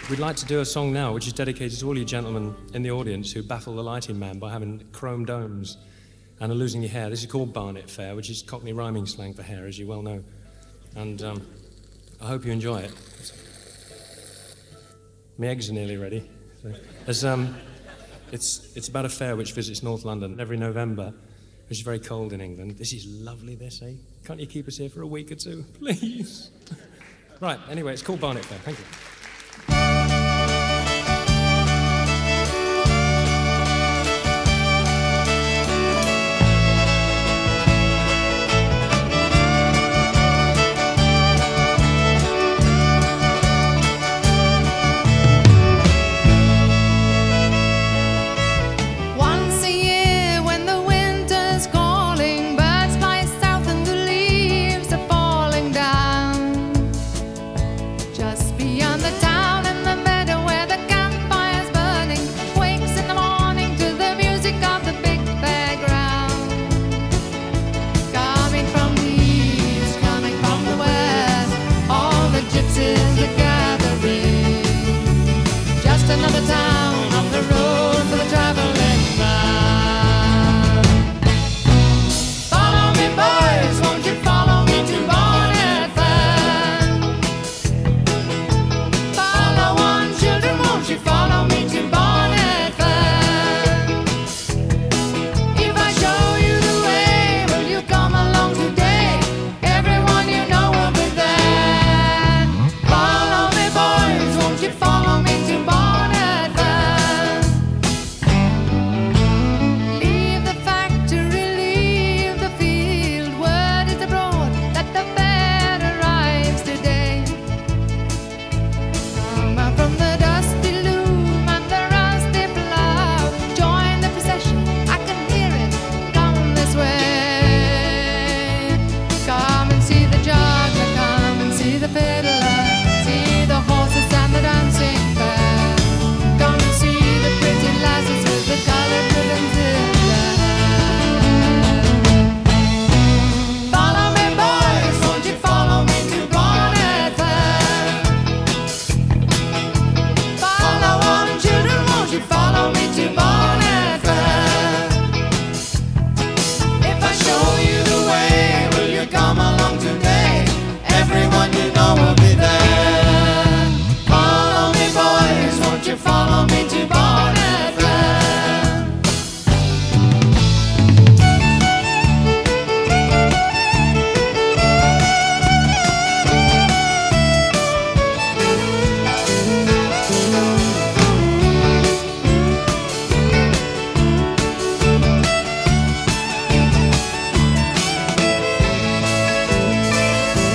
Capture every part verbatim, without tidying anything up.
We'd like to do a song now which is dedicated to all you gentlemen in the audience who baffle the lighting man by having chrome domes and are losing your hair. This is called Barnet Fair, which is Cockney rhyming slang for hair, as you well know. And um, I hope you enjoy it. My eggs are nearly ready. So, as, um, it's, it's about a fair which visits North London every November, which is very cold in England. This is lovely, this, eh? Can't you keep us here for a week or two, please? Right, anyway, it's called Barnet Fair. Thank you.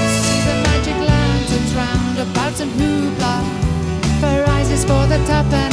For the top and